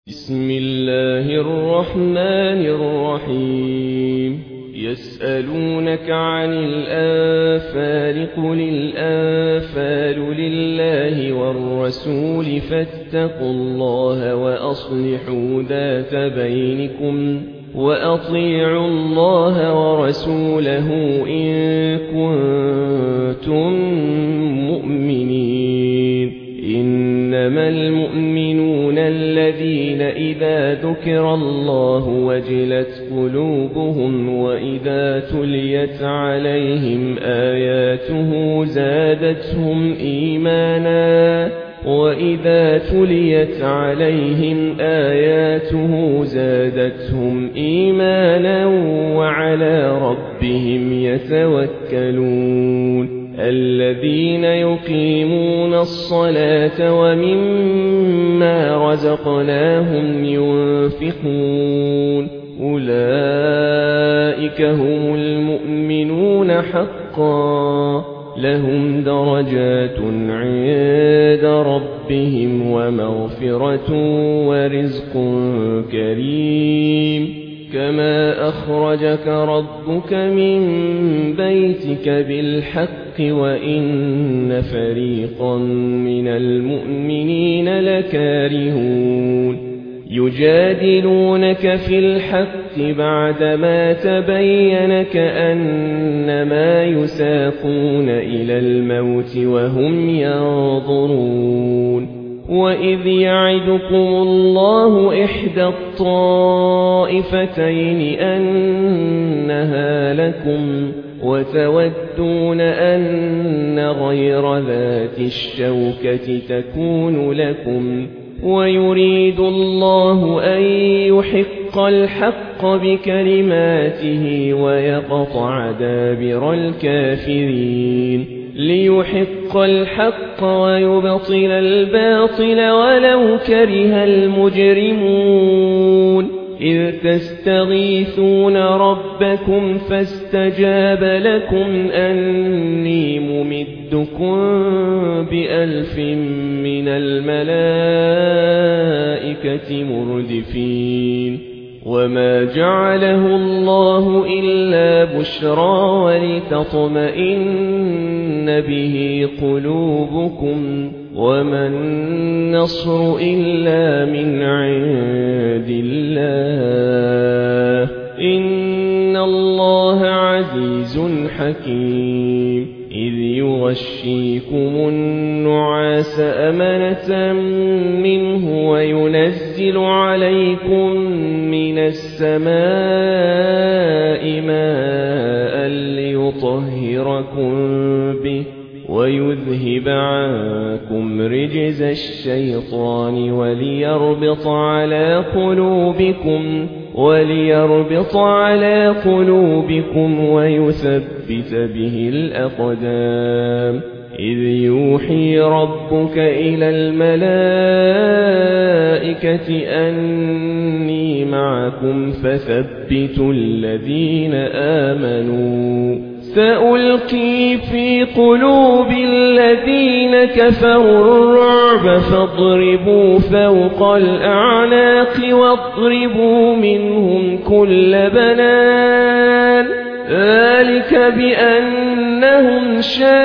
بسم الله الرحمن الرحيم. يسألونك عن الأنفال قل الأنفال لله والرسول فاتقوا الله وأصلحوا ذات بينكم وأطيعوا الله ورسوله إن كنتم مؤمنين. إنما المؤمنون الذين إذا ذكر الله وجلت قلوبهم وإذا تليت عليهم آياته زادتهم إيمانا وعلى ربهم يتوكلون. الذين يقيمون الصلاة ومما رزقناهم ينفقون أولئك هم المؤمنون حقا لهم درجات عند ربهم ومغفرة ورزق كريم. كما أخرجك ربك من بيتك بالحق وإن فريقا من المؤمنين لكارهون. يجادلونك في الحق بعدما تبين كأنما يساقون إلى الموت وهم ينظرون. وإذ يعدكم الله إحدى الطائفتين أنها لكم وتودون أن غير ذات الشوكة تكون لكم ويريد الله أن يحق الحق بكلماته ويقطع دابر الكافرين. ليحق الحق ويبطل الباطل ولو كره المجرمون. إذ تستغيثون ربكم فاستجاب لكم أني ممدكم ب1000 من الملائكة مردفين. وما جعله الله إلا بشرى ولتطمئن به قلوبكم وما النصر إلا من عند الله إن الله عزيز حكيم. إذ يغشيكم النعاس أمنة منه وينزل عليكم من السماء ماء ليطهركم به ويذهب عنكم رجز الشيطان وليربط على قلوبكم ويثبت به الأقدام. إذ يوحي ربك إلى الملائكة أني معكم فثبتوا الذين آمنوا. سألقي في قلوب الذين كفروا الرعب فاضربوا فوق الأعناق واضربوا منهم كل بنان. ذلك بأنهم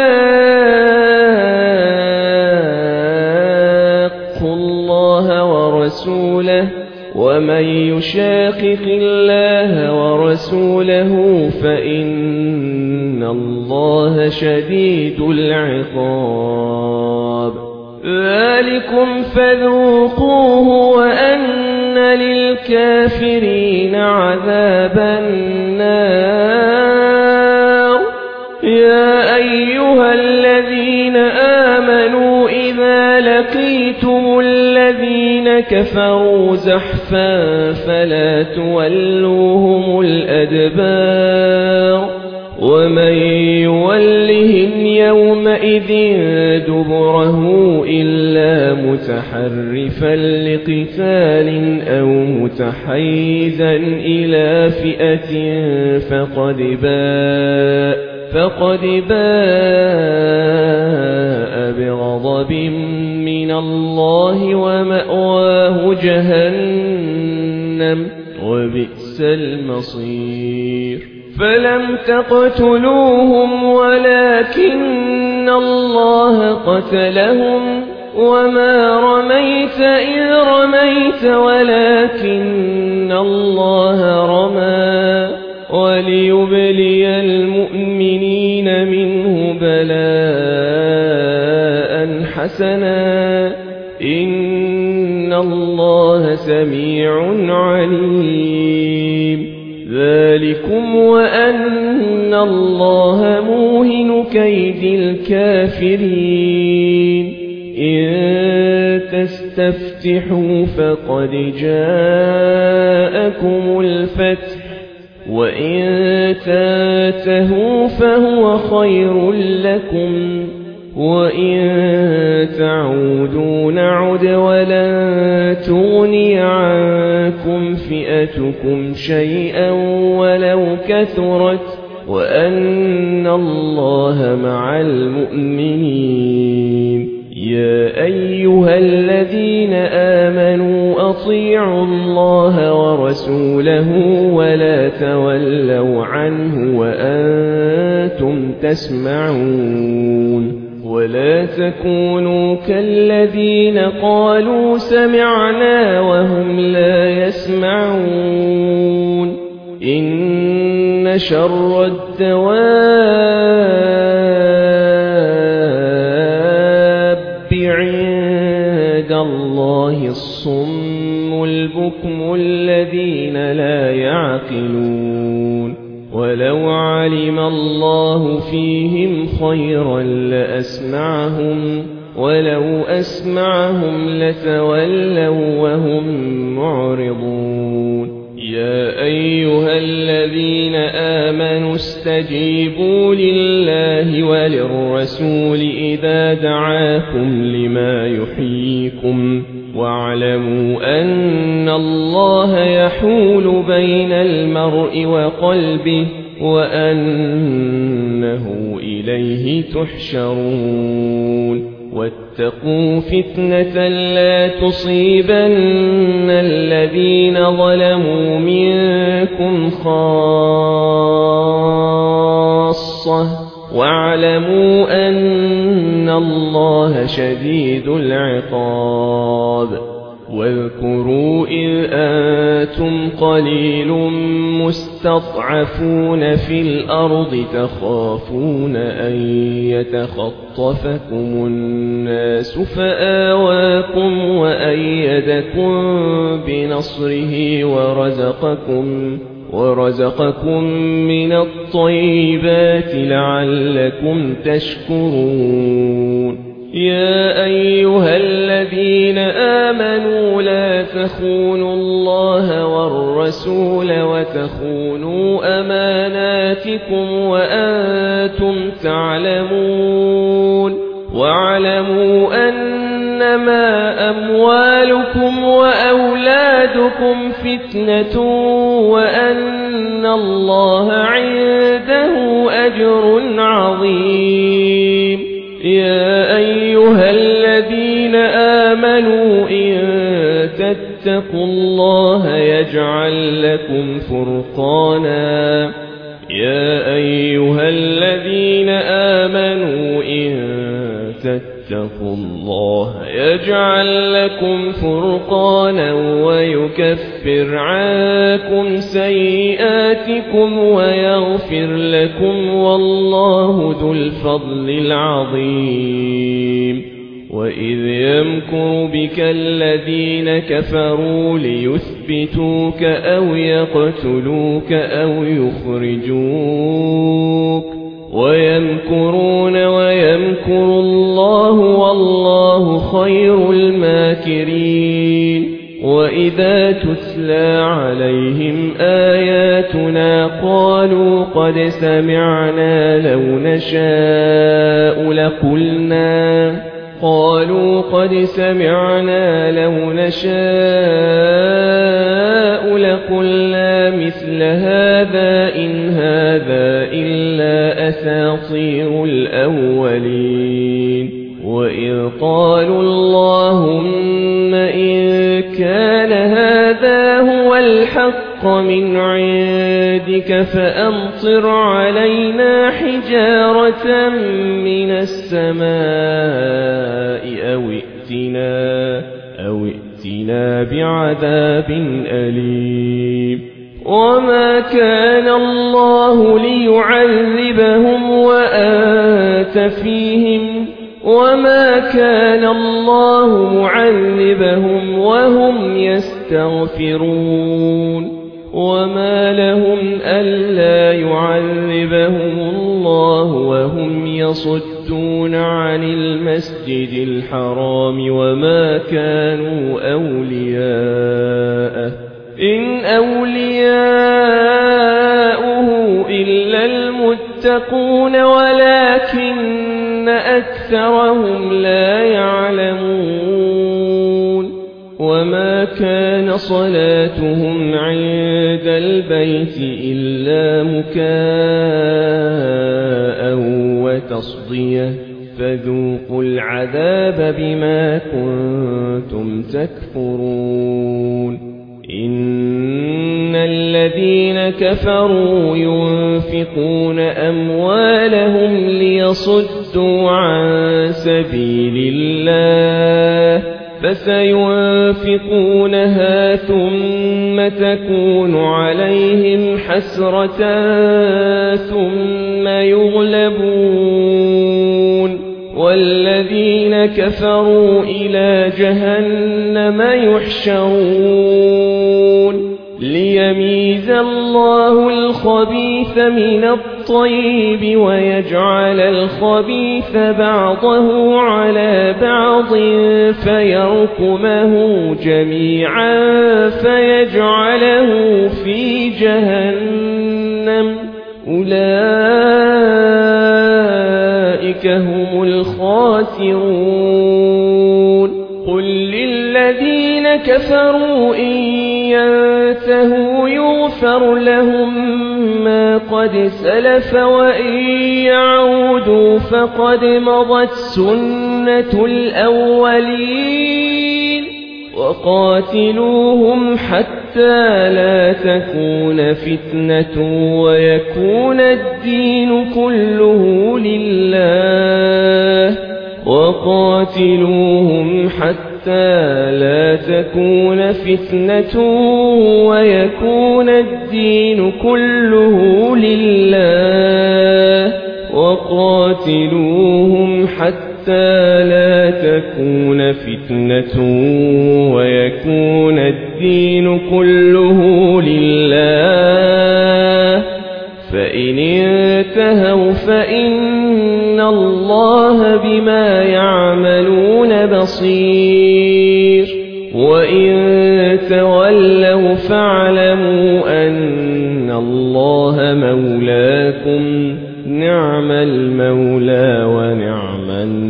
شاقوا الله ورسوله ومن يشاقق الله ورسوله فإن الله شديد العقاب. ذلكم فذوقوه وأن للكافرين عذاب النار. يا أيها الذين آمنوا إذا لقيتم الذين كفروا زحفا فلا تولوهم الأدبار. ومن يولهم يومئذ دبره إلا متحرفا لقتال أو متحيزا إلى فئة فقد باء بغضب من من الله ومأواه جهنم وبئس المصير فلم تقتلوهم ولكن الله قتلهم وما رميت إذ رميت ولكن الله رمى وليبلي المؤمنين منه بلاء حسنا إن الله سميع عليم ذلكم وأن الله موهن كيد الكافرين إن تستفتحوا فقد جاءكم الفتح وإن تنتهوا فهو خير لكم وإن تعودوا نعد ولن تغني عنكم فئتكم شيئا ولو كثرت وأن الله مع المؤمنين يا أيها الذين آمنوا أطيعوا الله ورسوله ولا تولوا عنه وأنتم تسمعون ولا تكونوا كالذين قالوا سمعنا وهم لا يسمعون إن شر الدواب عند الله الصم البكم الذين لا يعقلون ولو علم الله فيهم خيرا لأسمعهم ولو أسمعهم لتولوا وهم معرضون يا أيها الذين آمنوا استجيبوا لله وللرسول إذا دعاكم لما يحييكم واعلموا أن الله يحول بين المرء وقلبه وأنه إليه تحشرون واتقوا فتنة لا تصيبن الذين ظلموا منكم خاصة واعلموا أن الله شديد العقاب واذكروا إذ أنتم قليل مستضعفون في الأرض تخافون أن يتخطفكم الناس فآواكم وأيدكم بنصره ورزقكم من الطيبات لعلكم تشكرون يا أيها الذين آمنوا لا تخونوا الله والرسول وتخونوا أماناتكم وأنتم تعلمون واعلموا أنما أموالكم وأولادكم فتنة وأن الله عنده أجر عظيم يا أيها الذين آمنوا إن تتقوا الله يجعل لكم فرقانا يا أيها الذين آمنوا إن تتقوا الله يجعل لكم فرقانا ويكفر عنكم سيئاتكم ويغفر لكم والله ذو الفضل العظيم وإذ يمكر بك الذين كفروا ليثبتوك أو يقتلوك أو يخرجوك ويمكرون ويمكر الله والله خير الماكرين وإذا تتلى عليهم آياتنا قالوا قد سمعنا لو نشاء لقلنا مثل هذا إن هذا إلا أساطير الأولين وإذ قالوا الله هذا هو الحق من عندك فأمطر علينا حجارة من السماء أو ائتنا بعذاب أليم وما كان الله ليعذبهم وأنت فيهم وما كان الله معذبهم وهم يستغفرون وما لهم ألا يعذبهم الله وهم يصدون عن المسجد الحرام وما كانوا أولياءه إن أولياؤه إلا المتقون ولكن أكثرهم لا يعلمون وما كان صلاتهم عند البيت إلا مكاء وتصدية فذوقوا العذاب بما كنتم تكفرون إن الذين كفروا ينفقون أموالهم ليصدوا عن سبيل الله فسينفقونها ثم تكون عليهم حسرة ثم يغلبون والذين كفروا إلى جهنم يحشرون ليميز الله الخبيث من الطيب ويجعل الخبيث بعضه على بعض فيركمه جميعا فيجعله في جهنم أولئك هم الخاسرون قل للذين كفروا إن ينتهوا يغفر لهم ما قد سلف وإن يعودوا فقد مضت سنة الأولين وقاتلوهم حتى لا تكون فتنة ويكون الدين كله لله وقاتلوهم حتى لا تكون فتنة ويكون الدين كله لله وقاتلوهم حتى لا تكون فتنة ويكون الدين كله لله فإن انتهوا فإن الله بما يعملون بصير وإن تولوا فاعلموا أن الله مولاكم نعم المولى ونعم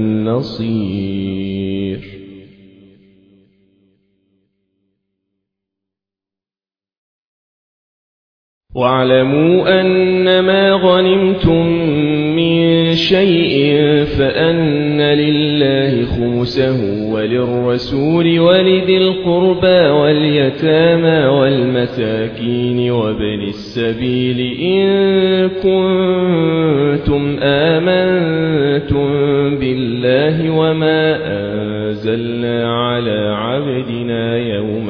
النصير واعلموا أنما غنمتم من شيء فأن لله خمسه وللرسول ولذي القربى واليتامى والمساكين وابن السبيل إن كنتم آمنتم بالله وما أنزلنا على عبدنا يوم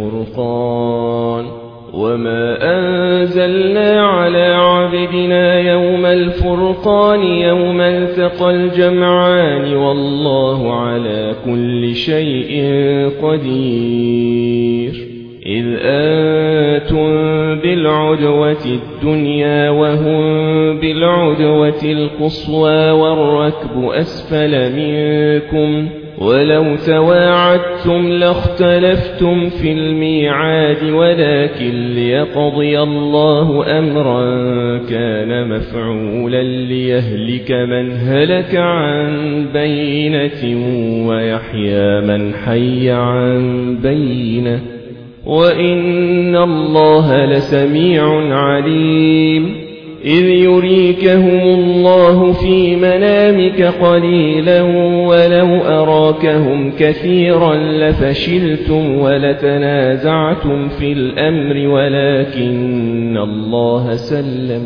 الفرقان يوم التقى الجمعان والله على كل شيء قدير إذ أنتم بالعدوة الدنيا وهم بالعدوة القصوى والركب أسفل منكم ولو تواعدتم لاختلفتم في الميعاد ولكن ليقضي الله أمرا كان مفعولا ليهلك من هلك عن بينة ويحيى من حي عن بينة وإن الله لسميع عليم إذ يريكهم الله في منامك قليلا ولو أراكهم كثيرا لفشلتم ولتنازعتم في الأمر ولكن الله سلم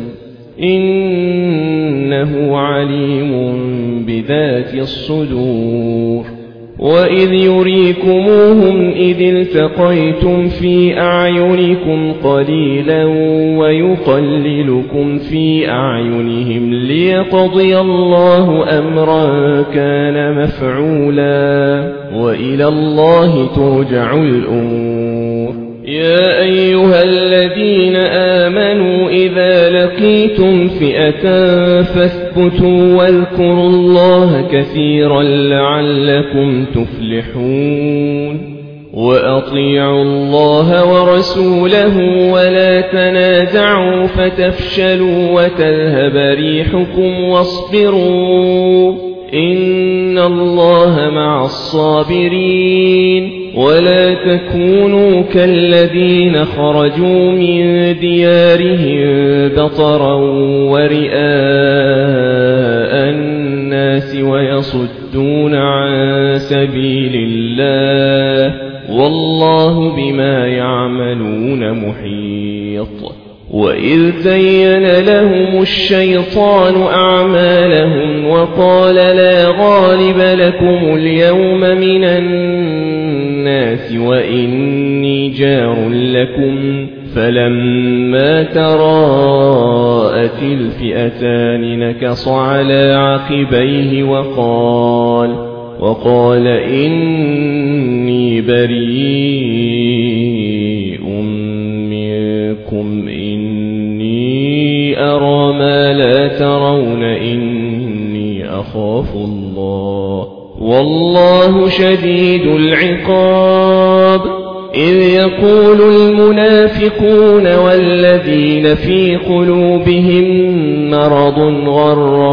إنه عليم بذات الصدور وإذ يريكموهم إذ التقيتم في أعينكم قليلا ويقللكم في أعينهم ليقضي الله أمرا كان مفعولا وإلى الله ترجع الأمور يا أيها الذين آمنوا إذا لقيتم فئة فاثبتوا واذكروا الله كثيرا لعلكم تفلحون وأطيعوا الله ورسوله ولا تنازعوا فتفشلوا وتذهب ريحكم واصبروا إن الله مع الصابرين ولا تكونوا كالذين خرجوا من ديارهم بطرا ورئاء الناس ويصدون عن سبيل الله والله بما يعملون محيط وإذ زين لهم الشيطان أعمالهم وقال لا غالب لكم اليوم من الناس وإني جار لكم فلما تراءت الفئتان نكص على عقبيه وقال إني بريء منكم إني أرى ما لا ترون إني أخاف الله والله شديد العقاب إذ يقول المنافقون والذين في قلوبهم مرض غر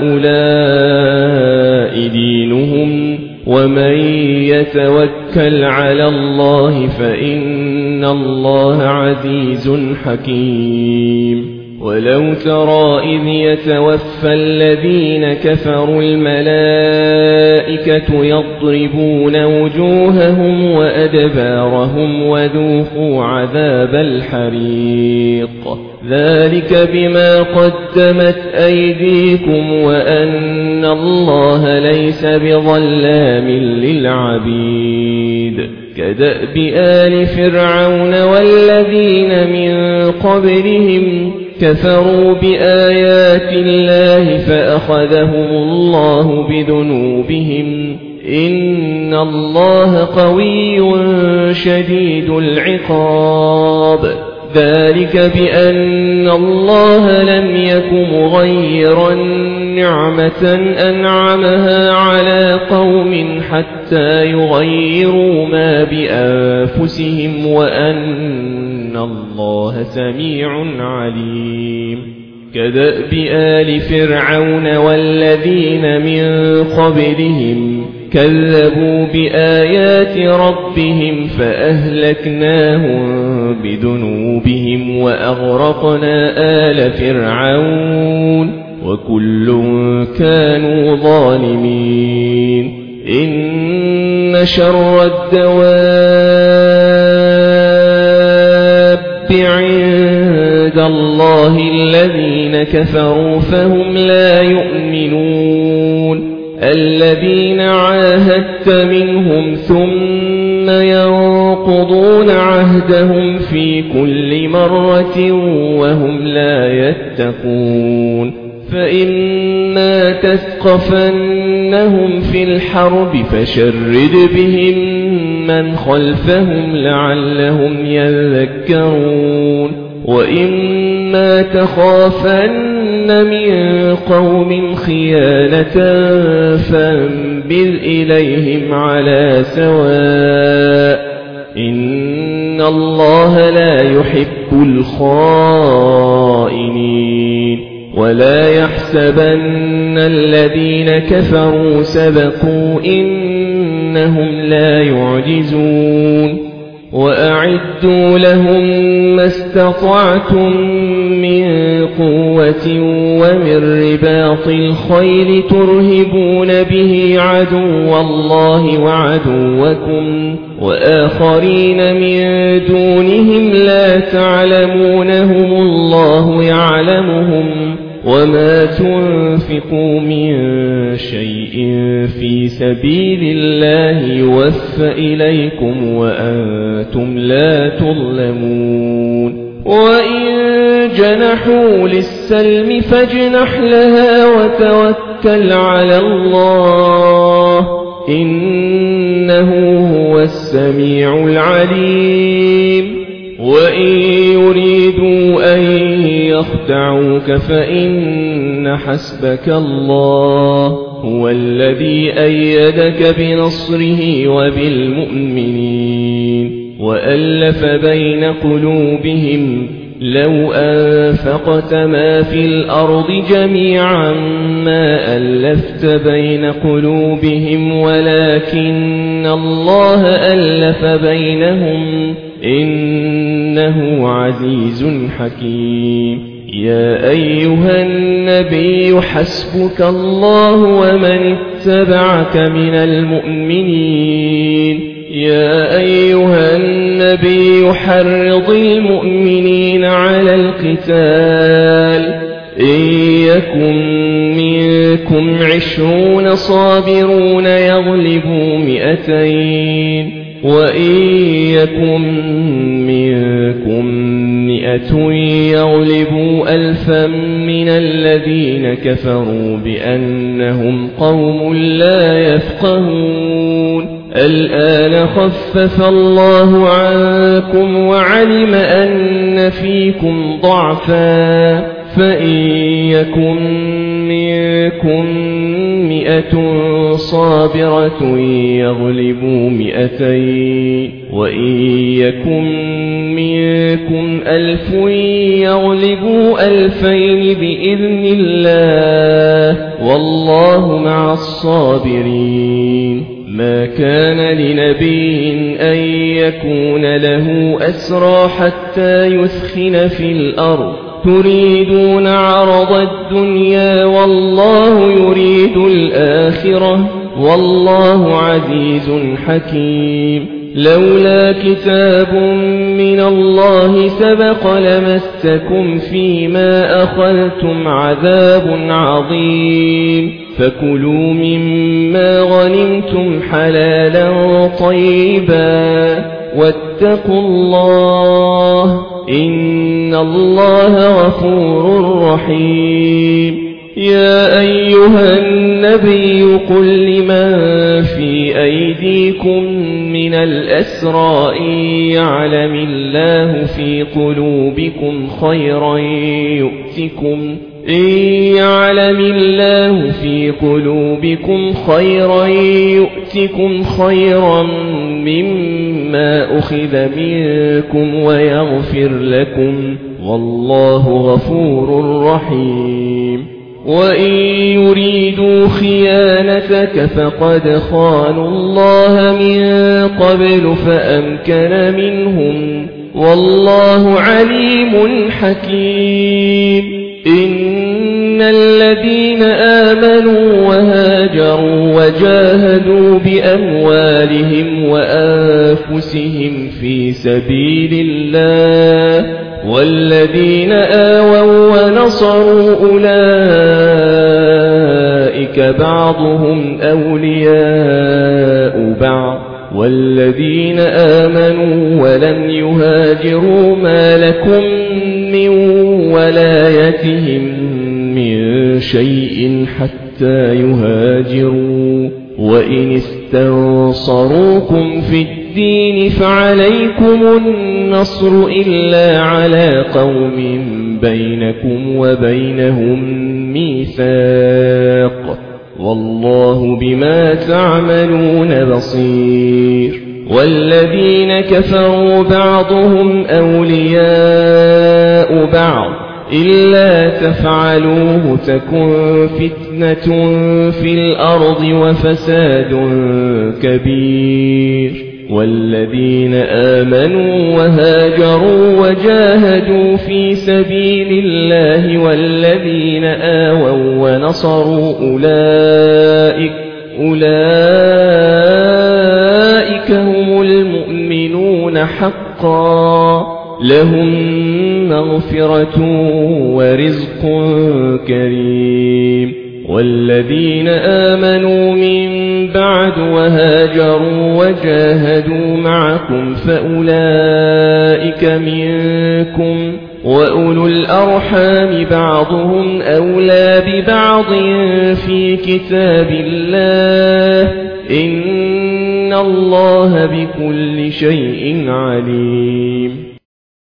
هؤلاء دينهم ومن يتوكل على الله فإن الله عزيز حكيم ولو ترى إذ يتوفى الذين كفروا الملائكة يضربون وجوههم وأدبارهم وذوقوا عذاب الحريق ذلك بما قدمت أيديكم وأن الله ليس بظلام للعبيد كدأب آل فرعون والذين من قبلهم كفروا بآيات الله فأخذهم الله بذنوبهم إن الله قوي شديد العقاب ذلك بأن الله لم يك مغيرا نعمة أنعمها على قوم حتى يغيروا ما بأنفسهم وأن الله سميع عليم كدأب آل فرعون والذين من قبلهم كذبوا بآيات ربهم فأهلكناهم بذنوبهم وأغرقنا آل فرعون وكل كانوا ظالمين إن شر الدواب عند الله الذين كفروا فهم لا يؤمنون الذين عاهدت منهم ثم ينقضون عهدهم في كل مرة وهم لا يتقون فإما تثقفنهم في الحرب فشرد بهم من خلفهم لعلهم يذكرون وإما تخافن من قوم خيانة فانبذ إليهم على سواء إن الله لا يحب الخائنين ولا يحسبن الذين كفروا سبقوا إنهم لا يعجزون وأعدوا لهم ما استطعتم من قوة ومن رباط الخيل ترهبون به عدو الله وعدوكم وآخرين من دونهم لا تعلمونهم الله يعلمهم وما تنفقوا من شيء في سبيل الله يوفى إليكم وأنتم لا تظلمون وإن جنحوا للسلم فاجنح لها وتوكل على الله إنه هو السميع العليم وإن يريدوا أن يخدعوك فإن حسبك الله هو الذي أيدك بنصره وبالمؤمنين وألف بين قلوبهم لو أنفقت ما في الأرض جميعا ما ألفت بين قلوبهم ولكن الله ألف بينهم إنه عزيز حكيم يا أيها النبي حسبك الله ومن اتبعك من المؤمنين يا أيها النبي حرض المؤمنين على القتال إن يكن منكم 20 صابرون يغلبوا 200 وإن يكن منكم 100 يغلبوا 1000 من الذين كفروا بأنهم قوم لا يفقهون الآن خفف الله عنكم وعلم أن فيكم ضعفا فإن يكن منكم 100 صابرة يغلبوا 200 وإن يكن منكم 1000 يغلبوا 2000 بإذن الله والله مع الصابرين ما كان لنبي أن يكون له أسرى حتى يثخن في الأرض تريدون عرض الدنيا والله يريد الآخرة والله عزيز حكيم لولا كتاب من الله سبق لمسكم فيما أخذتم عذاب عظيم فكلوا مما غنمتم حلالا طيبا واتقوا الله إن الله غفور رحيم يا أيها النبي قل لمن في أيديكم من الأسرى إن يعلم الله في قلوبكم خيرا يؤتكم خيرا مما أخذ منكم ويغفر لكم والله غفور رحيم وإن يريدوا خيانتك فقد خانوا الله من قبل فأمكن منهم والله عليم حكيم إن الذين آمنوا وهاجروا وجاهدوا بأموالهم وأنفسهم في سبيل الله والذين آووا ونصروا أولئك بعضهم أولياء بعض والذين آمنوا ولم يهاجروا ما لكم من ولايتهم من شيء حتى يهاجروا وإن استنصروكم في الدين فعليكم النصر إلا على قوم بينكم وبينهم ميثاق والله بما تعملون بصير والذين كفروا بعضهم أولياء بعض إلا تفعلوه تكن فتنة في الأرض وفساد كبير والذين آمنوا وهاجروا وجاهدوا في سبيل الله والذين آووا ونصروا أولئك هم المؤمنون حقا لهم مغفرة ورزق كريم والذين آمنوا من بعد وهاجروا وجاهدوا معكم فأولئك منكم وأولو الأرحام بعضهم أولى ببعض في كتاب الله إن الله بكل شيء عليم